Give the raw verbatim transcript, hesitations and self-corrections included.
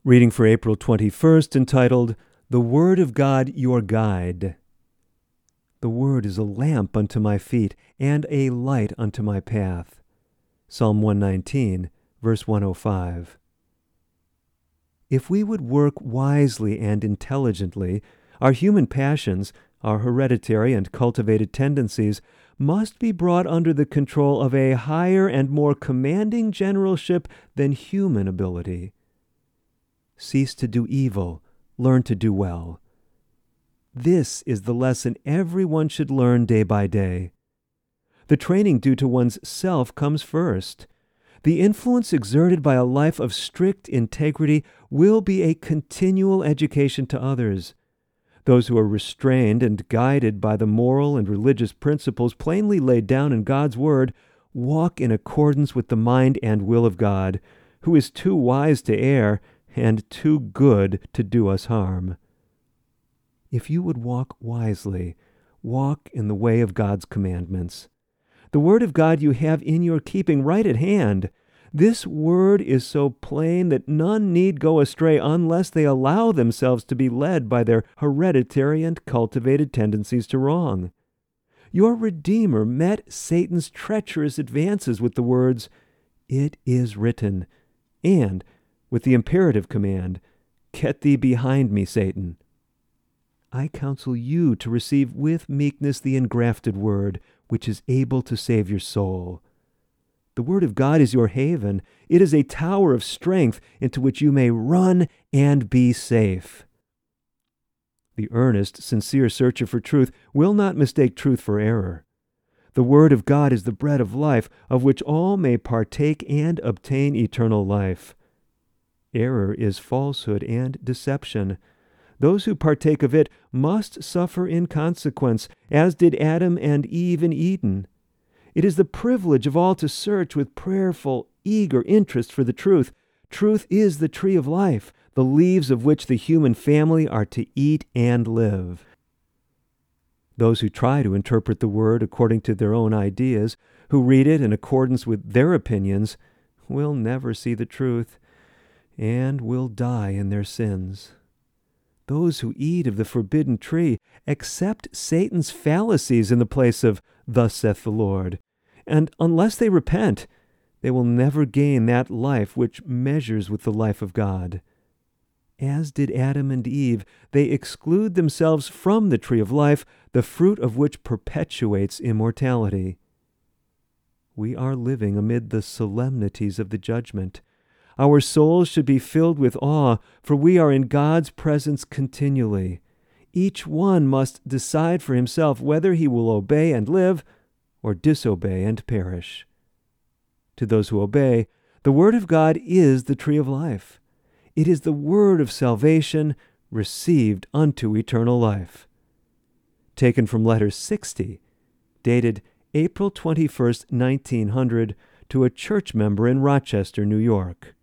Reading for April twenty-first, entitled, The Word of God Your Guide. The Word is a lamp unto my feet, and a light unto my path. Psalm one nineteen, verse one oh five. If we would work wisely and intelligently, our human passions, our hereditary and cultivated tendencies, must be brought under the control of a higher and more commanding generalship than human ability. Cease to do evil, learn to do well. This is the lesson everyone should learn day by day. The training due to one's self comes first. The influence exerted by a life of strict integrity will be a continual education to others. Those who are restrained and guided by the moral and religious principles plainly laid down in God's Word walk in accordance with the mind and will of God, who is too wise to err and too good to do us harm. If you would walk wisely, walk in the way of God's commandments. The Word of God you have in your keeping right at hand. This Word is so plain that none need go astray unless they allow themselves to be led by their hereditary and cultivated tendencies to wrong. Your Redeemer met Satan's treacherous advances with the words, "It is written," and with the imperative command, "Get thee behind me, Satan." I counsel you to receive with meekness the engrafted Word, which is able to save your soul. The Word of God is your haven. It is a tower of strength into which you may run and be safe. The earnest, sincere searcher for truth will not mistake truth for error. The Word of God is the bread of life, of which all may partake and obtain eternal life. Error is falsehood and deception. Those who partake of it must suffer in consequence, as did Adam and Eve in Eden. It is the privilege of all to search with prayerful, eager interest for the truth. Truth is the tree of life, the leaves of which the human family are to eat and live. Those who try to interpret the Word according to their own ideas, who read it in accordance with their opinions, will never see the truth, and will die in their sins. Those who eat of the forbidden tree accept Satan's fallacies in the place of "Thus saith the Lord," and unless they repent, they will never gain that life which measures with the life of God. As did Adam and Eve, they exclude themselves from the tree of life, the fruit of which perpetuates immortality. We are living amid the solemnities of the judgment. Our souls should be filled with awe, for we are in God's presence continually. Each one must decide for himself whether he will obey and live, or disobey and perish. To those who obey, the Word of God is the tree of life. It is the word of salvation received unto eternal life. Taken from Letter sixty, dated April twenty-first, nineteen hundred, to a church member in Rochester, New York.